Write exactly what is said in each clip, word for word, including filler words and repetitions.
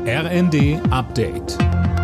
R N D Update.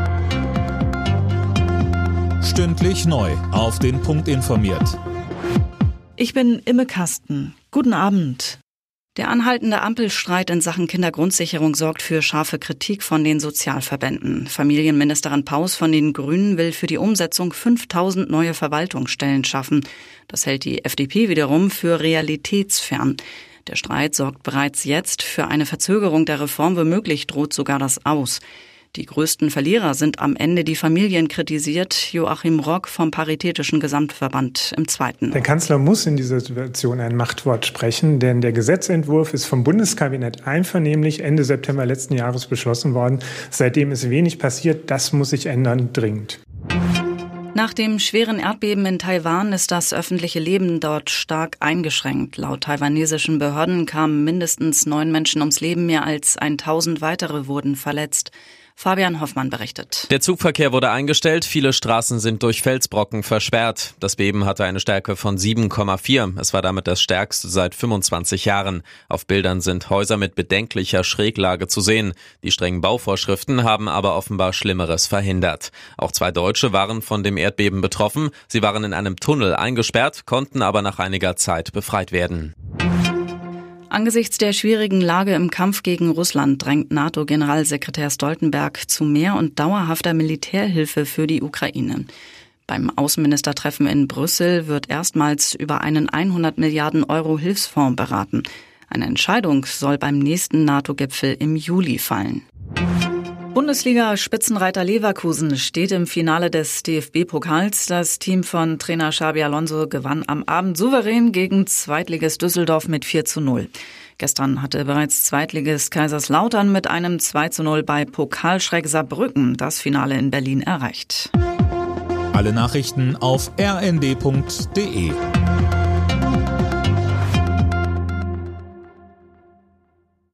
Stündlich neu auf den Punkt informiert. Ich bin Imme Kasten. Guten Abend. Der anhaltende Ampelstreit in Sachen Kindergrundsicherung sorgt für scharfe Kritik von den Sozialverbänden. Familienministerin Paus von den Grünen will für die Umsetzung fünftausend neue Verwaltungsstellen schaffen. Das hält die F D P wiederum für realitätsfern. Der Streit sorgt bereits jetzt für eine Verzögerung der Reform, womöglich droht sogar das Aus. Die größten Verlierer sind am Ende die Familien, kritisiert Joachim Rock vom Paritätischen Gesamtverband im Zweiten. Der Kanzler muss in dieser Situation ein Machtwort sprechen, denn der Gesetzentwurf ist vom Bundeskabinett einvernehmlich Ende September letzten Jahres beschlossen worden. Seitdem ist wenig passiert, das muss sich ändern, dringend. Nach dem schweren Erdbeben in Taiwan ist das öffentliche Leben dort stark eingeschränkt. Laut taiwanesischen Behörden kamen mindestens neun Menschen ums Leben, mehr als tausend weitere wurden verletzt. Fabian Hoffmann berichtet. Der Zugverkehr wurde eingestellt, viele Straßen sind durch Felsbrocken versperrt. Das Beben hatte eine Stärke von sieben Komma vier. Es war damit das stärkste seit fünfundzwanzig Jahren. Auf Bildern sind Häuser mit bedenklicher Schräglage zu sehen. Die strengen Bauvorschriften haben aber offenbar Schlimmeres verhindert. Auch zwei Deutsche waren von dem Erdbeben betroffen. Sie waren in einem Tunnel eingesperrt, konnten aber nach einiger Zeit befreit werden. Angesichts der schwierigen Lage im Kampf gegen Russland drängt NATO-Generalsekretär Stoltenberg zu mehr und dauerhafter Militärhilfe für die Ukraine. Beim Außenministertreffen in Brüssel wird erstmals über einen hundert Milliarden Euro Hilfsfonds beraten. Eine Entscheidung soll beim nächsten NATO-Gipfel im Juli fallen. Bundesliga-Spitzenreiter Leverkusen steht im Finale des D F B-Pokals. Das Team von Trainer Xabi Alonso gewann am Abend souverän gegen Zweitligist Düsseldorf mit vier zu null. Gestern hatte bereits Zweitligist Kaiserslautern mit einem zwei zu null bei Pokalschreck Saarbrücken das Finale in Berlin erreicht. Alle Nachrichten auf r n d punkt d e.